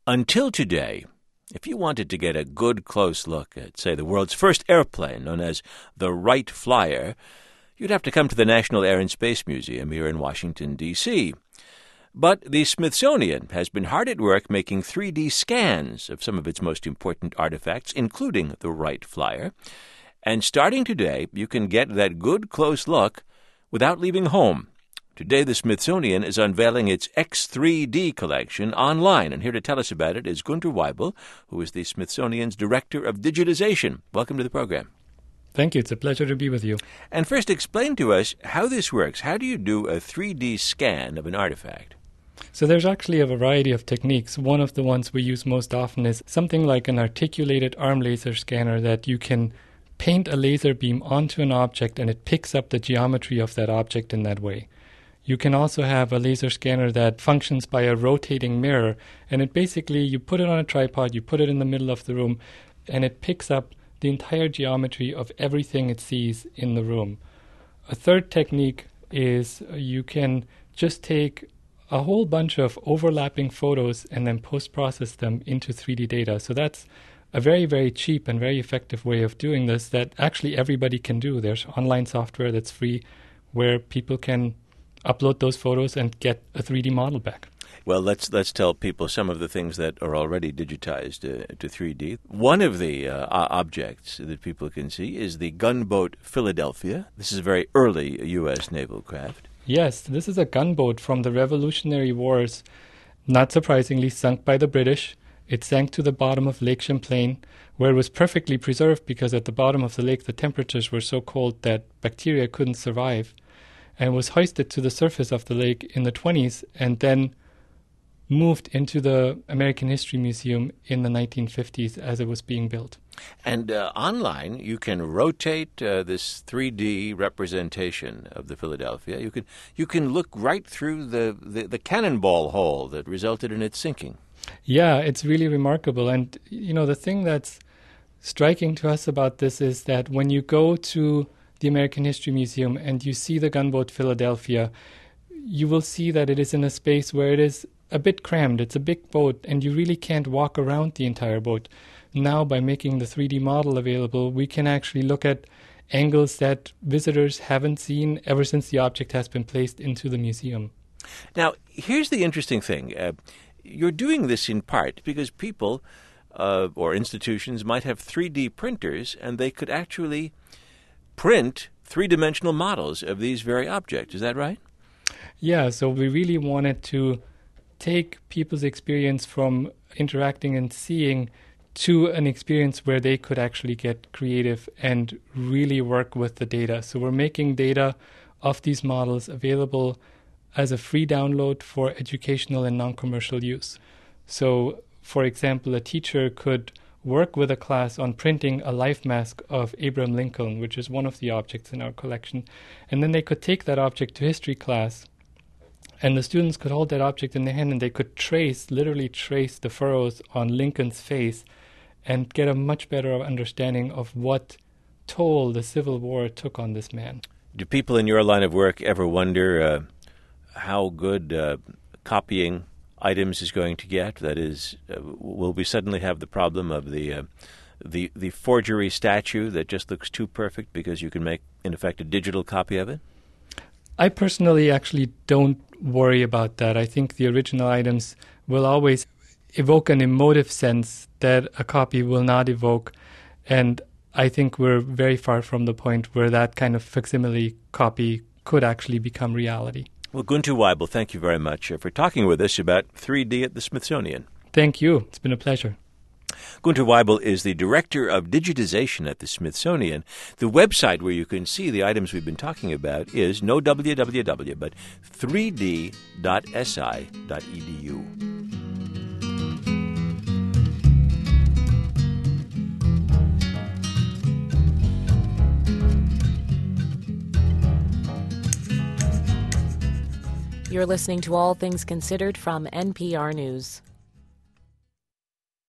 Until today, if you wanted to get a good close look at, say, the world's first airplane, known as the Wright Flyer, you'd have to come to the National Air and Space Museum here in Washington, D.C. But the Smithsonian has been hard at work making 3D scans of some of its most important artifacts, including the Wright Flyer. And starting today, you can get that good close look without leaving home. Today, the Smithsonian is unveiling its X3D collection online, and here to tell us about it is Gunter Weibel, who is the Smithsonian's Director of Digitization. Welcome to the program. Thank you. It's a pleasure to be with you. And first, explain to us how this works. How do you do a 3D scan of an artifact? So there's actually a variety of techniques. One of the ones we use most often is something like an articulated arm laser scanner that you can paint a laser beam onto an object and it picks up the geometry of that object in that way. You can also have a laser scanner that functions by a rotating mirror, and it basically, you put it on a tripod, you put it in the middle of the room, and it picks up the entire geometry of everything it sees in the room. A third technique is you can just take a whole bunch of overlapping photos and then post-process them into 3D data. So that's a very, very cheap and very effective way of doing this that actually everybody can do. There's online software that's free where people can upload those photos and get a 3D model back. Well, let's tell people some of the things that are already digitized to 3D. One of the objects that people can see is the gunboat Philadelphia. This is a very early U.S. naval craft. Yes, this is a gunboat from the Revolutionary Wars, not surprisingly sunk by the British. It sank to the bottom of Lake Champlain, where it was perfectly preserved because at the bottom of the lake the temperatures were so cold that bacteria couldn't survive, and was hoisted to the surface of the lake in the 1920s and then moved into the American History Museum in the 1950s as it was being built. And online, you can rotate this 3D representation of the Philadelphia. You can look right through the cannonball hole that resulted in its sinking. Yeah, it's really remarkable. And, you know, the thing that's striking to us about this is that when you go to the American History Museum and you see the gunboat Philadelphia, you will see that it is in a space where it is a bit crammed. It's a big boat and you really can't walk around the entire boat. Now, by making the 3D model available, we can actually look at angles that visitors haven't seen ever since the object has been placed into the museum. Now, here's the interesting thing. You're doing this in part because people or institutions might have 3D printers and they could actually print three-dimensional models of these very objects. Is that right? Yeah, so we really wanted to take people's experience from interacting and seeing to an experience where they could actually get creative and really work with the data. So we're making data of these models available as a free download for educational and non-commercial use. So, for example, a teacher could work with a class on printing a life mask of Abraham Lincoln, which is one of the objects in our collection. And then they could take that object to history class, and the students could hold that object in their hand and they could literally trace the furrows on Lincoln's face and get a much better understanding of what toll the Civil War took on this man. Do people in your line of work ever wonder how good copying items is going to get? That is, will we suddenly have the problem of the forgery statue that just looks too perfect because you can make, in effect, a digital copy of it? I personally actually don't worry about that. I think the original items will always evoke an emotive sense that a copy will not evoke, and I think we're very far from the point where that kind of facsimile copy could actually become reality. Well, Gunter Weibel, thank you very much for talking with us about 3D at the Smithsonian. Thank you. It's been a pleasure. Gunter Weibel is the Director of Digitization at the Smithsonian. The website where you can see the items we've been talking about is no www, but 3d.si.edu. You're listening to All Things Considered from NPR News.